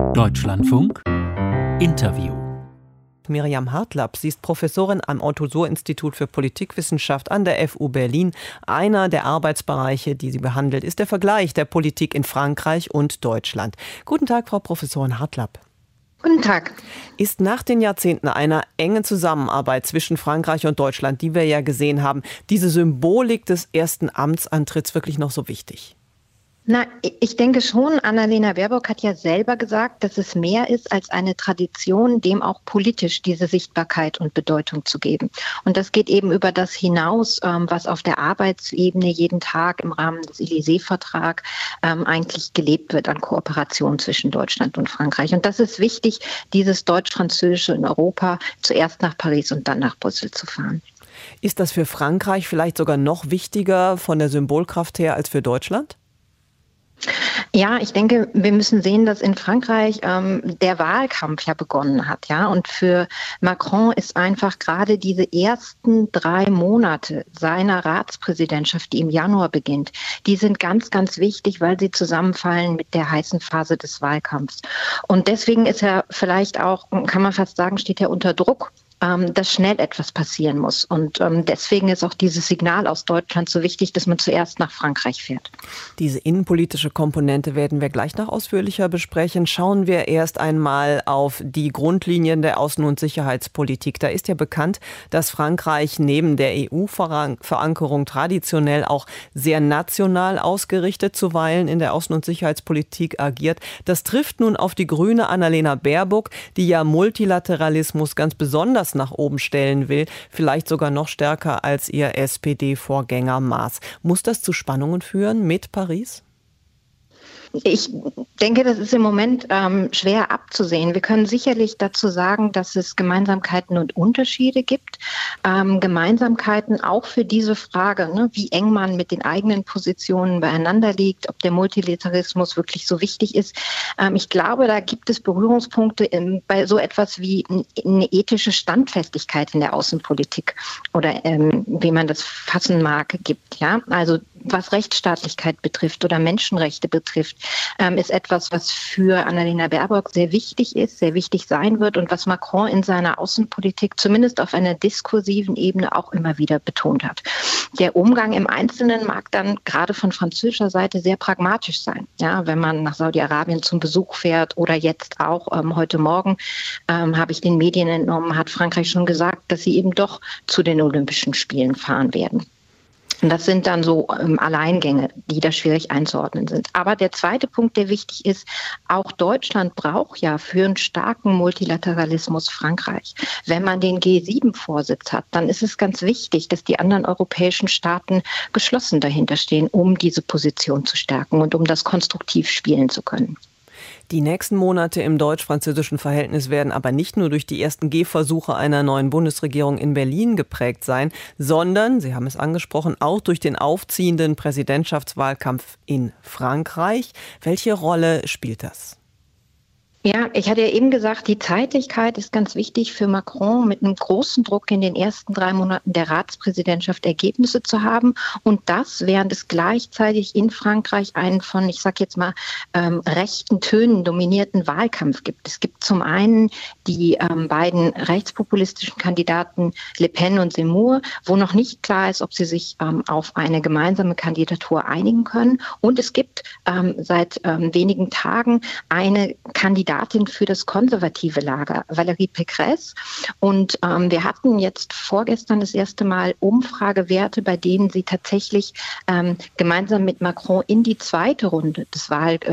Deutschlandfunk Interview. Miriam Hartlapp, sie ist Professorin am Otto-Suhr-Institut für Politikwissenschaft an der FU Berlin. Einer der Arbeitsbereiche, die sie behandelt, ist der Vergleich der Politik in Frankreich und Deutschland. Guten Tag, Frau Professorin Hartlapp. Guten Tag. Ist nach den Jahrzehnten einer engen Zusammenarbeit zwischen Frankreich und Deutschland, die wir ja gesehen haben, diese Symbolik des ersten Amtsantritts wirklich noch so wichtig? Na, ich denke schon, Annalena Baerbock hat ja selber gesagt, dass es mehr ist als eine Tradition, dem auch politisch diese Sichtbarkeit und Bedeutung zu geben. Und das geht eben über das hinaus, was auf der Arbeitsebene jeden Tag im Rahmen des Élysée-Vertrags eigentlich gelebt wird an Kooperation zwischen Deutschland und Frankreich. Und das ist wichtig, dieses Deutsch-Französische in Europa zuerst nach Paris und dann nach Brüssel zu fahren. Ist das für Frankreich vielleicht sogar noch wichtiger von der Symbolkraft her als für Deutschland? Ja, ich denke, wir müssen sehen, dass in Frankreich der Wahlkampf ja begonnen hat, ja. Und für Macron ist einfach gerade diese ersten 3 Monate seiner Ratspräsidentschaft, die im Januar beginnt, die sind ganz, ganz wichtig, weil sie zusammenfallen mit der heißen Phase des Wahlkampfs. Und deswegen ist er vielleicht auch, kann man fast sagen, steht er unter Druck, dass schnell etwas passieren muss. Und deswegen ist auch dieses Signal aus Deutschland so wichtig, dass man zuerst nach Frankreich fährt. Diese innenpolitische Komponente werden wir gleich noch ausführlicher besprechen. Schauen wir erst einmal auf die Grundlinien der Außen- und Sicherheitspolitik. Da ist ja bekannt, dass Frankreich neben der EU-Verankerung traditionell auch sehr national ausgerichtet zuweilen in der Außen- und Sicherheitspolitik agiert. Das trifft nun auf die grüne Annalena Baerbock, die ja Multilateralismus ganz besonders nach oben stellen will, vielleicht sogar noch stärker als ihr SPD-Vorgänger Maas. Muss das zu Spannungen führen mit Paris? Ich denke, das ist im Moment schwer abzusehen. Wir können sicherlich dazu sagen, dass es Gemeinsamkeiten und Unterschiede gibt. Gemeinsamkeiten auch für diese Frage, ne, wie eng man mit den eigenen Positionen beieinander liegt, ob der Multilateralismus wirklich so wichtig ist. Ich glaube, da gibt es Berührungspunkte bei so etwas wie eine ethische Standfestigkeit in der Außenpolitik oder wie man das fassen mag, gibt. Ja, also was Rechtsstaatlichkeit betrifft oder Menschenrechte betrifft, ist etwas, was für Annalena Baerbock sehr wichtig ist, sehr wichtig sein wird und was Macron in seiner Außenpolitik zumindest auf einer diskursiven Ebene auch immer wieder betont hat. Der Umgang im Einzelnen mag dann gerade von französischer Seite sehr pragmatisch sein. Ja, wenn man nach Saudi-Arabien zum Besuch fährt oder jetzt auch heute Morgen, habe ich den Medien entnommen, hat Frankreich schon gesagt, dass sie eben doch zu den Olympischen Spielen fahren werden. Und das sind dann so Alleingänge, die da schwierig einzuordnen sind. Aber der zweite Punkt, der wichtig ist, auch Deutschland braucht ja für einen starken Multilateralismus Frankreich. Wenn man den G7-Vorsitz hat, dann ist es ganz wichtig, dass die anderen europäischen Staaten geschlossen dahinter stehen, um diese Position zu stärken und um das konstruktiv spielen zu können. Die nächsten Monate im deutsch-französischen Verhältnis werden aber nicht nur durch die ersten Gehversuche einer neuen Bundesregierung in Berlin geprägt sein, sondern, Sie haben es angesprochen, auch durch den aufziehenden Präsidentschaftswahlkampf in Frankreich. Welche Rolle spielt das? Ja, ich hatte ja eben gesagt, die Zeitlichkeit ist ganz wichtig für Macron, mit einem großen Druck in den ersten 3 Monaten der Ratspräsidentschaft Ergebnisse zu haben. Und das, während es gleichzeitig in Frankreich einen von, ich sag jetzt mal, rechten Tönen dominierten Wahlkampf gibt. Es gibt zum einen die beiden rechtspopulistischen Kandidaten Le Pen und Zemmour, wo noch nicht klar ist, ob sie sich auf eine gemeinsame Kandidatur einigen können. Und es gibt seit wenigen Tagen eine Kandidatin für das konservative Lager, Valérie Pécresse. Und wir hatten jetzt vorgestern das erste Mal Umfragewerte, bei denen sie tatsächlich gemeinsam mit Macron in die zweite Runde des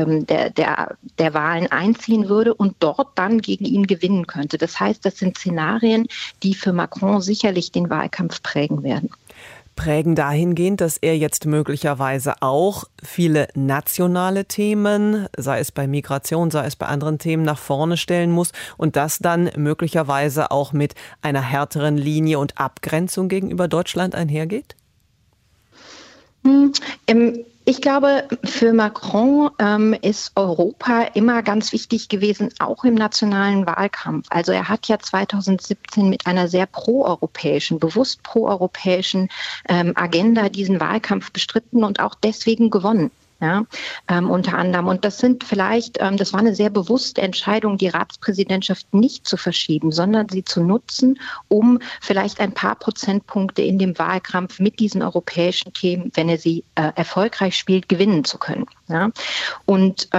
der Wahlen einziehen würde und dort dann gegen ihn gewinnen könnte. Das heißt, das sind Szenarien, die für Macron sicherlich den Wahlkampf prägen werden. Prägen dahingehend, dass er jetzt möglicherweise auch viele nationale Themen, sei es bei Migration, sei es bei anderen Themen, nach vorne stellen muss und das dann möglicherweise auch mit einer härteren Linie und Abgrenzung gegenüber Deutschland einhergeht? Ich glaube, für Macron ist Europa immer ganz wichtig gewesen, auch im nationalen Wahlkampf. Also er hat ja 2017 mit einer sehr bewusst proeuropäischen Agenda diesen Wahlkampf bestritten und auch deswegen gewonnen. Ja, unter anderem. Und das sind vielleicht, das war eine sehr bewusste Entscheidung, die Ratspräsidentschaft nicht zu verschieben, sondern sie zu nutzen, um vielleicht ein paar Prozentpunkte in dem Wahlkampf mit diesen europäischen Themen, wenn er sie erfolgreich spielt, gewinnen zu können. Ja? Und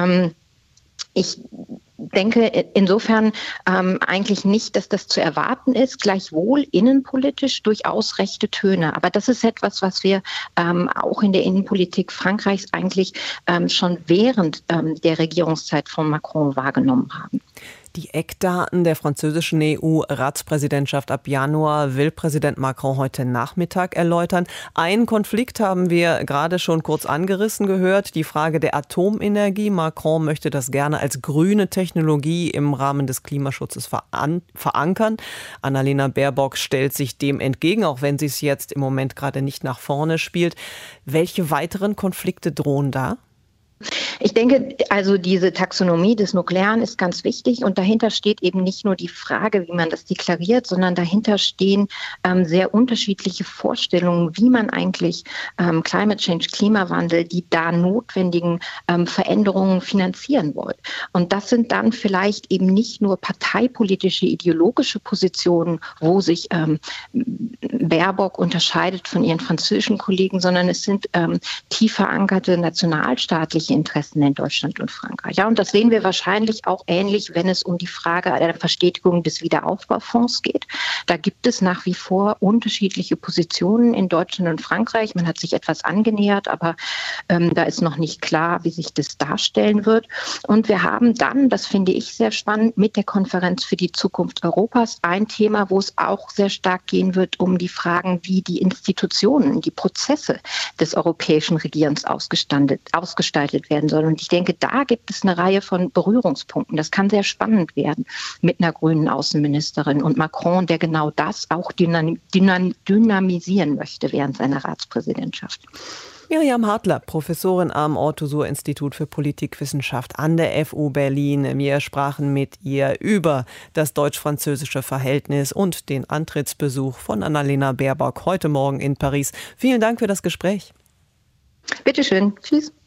ich denke insofern eigentlich nicht, dass das zu erwarten ist. Gleichwohl innenpolitisch durchaus rechte Töne. Aber das ist etwas, was wir auch in der Innenpolitik Frankreichs eigentlich schon während der Regierungszeit von Macron wahrgenommen haben. Die Eckdaten der französischen EU-Ratspräsidentschaft ab Januar will Präsident Macron heute Nachmittag erläutern. Einen Konflikt haben wir gerade schon kurz angerissen gehört, die Frage der Atomenergie. Macron möchte das gerne als grüne Technologie im Rahmen des Klimaschutzes verankern. Annalena Baerbock stellt sich dem entgegen, auch wenn sie es jetzt im Moment gerade nicht nach vorne spielt. Welche weiteren Konflikte drohen da? Ich denke, also diese Taxonomie des Nuklearen ist ganz wichtig und dahinter steht eben nicht nur die Frage, wie man das deklariert, sondern dahinter stehen sehr unterschiedliche Vorstellungen, wie man eigentlich Climate Change, Klimawandel, die da notwendigen Veränderungen finanzieren will. Und das sind dann vielleicht eben nicht nur parteipolitische, ideologische Positionen, wo sich Baerbock unterscheidet von ihren französischen Kollegen, sondern es sind tief verankerte nationalstaatliche Interessen in Deutschland und Frankreich. Ja, und das sehen wir wahrscheinlich auch ähnlich, wenn es um die Frage der Verstetigung des Wiederaufbaufonds geht. Da gibt es nach wie vor unterschiedliche Positionen in Deutschland und Frankreich. Man hat sich etwas angenähert, aber da ist noch nicht klar, wie sich das darstellen wird. Und wir haben dann, das finde ich sehr spannend, mit der Konferenz für die Zukunft Europas ein Thema, wo es auch sehr stark gehen wird um die Fragen, wie die Institutionen, die Prozesse des europäischen Regierens ausgestaltet werden sollen. Und ich denke, da gibt es eine Reihe von Berührungspunkten. Das kann sehr spannend werden mit einer grünen Außenministerin und Macron, der genau das auch dynamisieren möchte während seiner Ratspräsidentschaft. Miriam Hartler, Professorin am Ortho-Suhr-Institut für Politikwissenschaft an der FU Berlin. Wir sprachen mit ihr über das deutsch-französische Verhältnis und den Antrittsbesuch von Annalena Baerbock heute Morgen in Paris. Vielen Dank für das Gespräch. Bitte schön. Tschüss.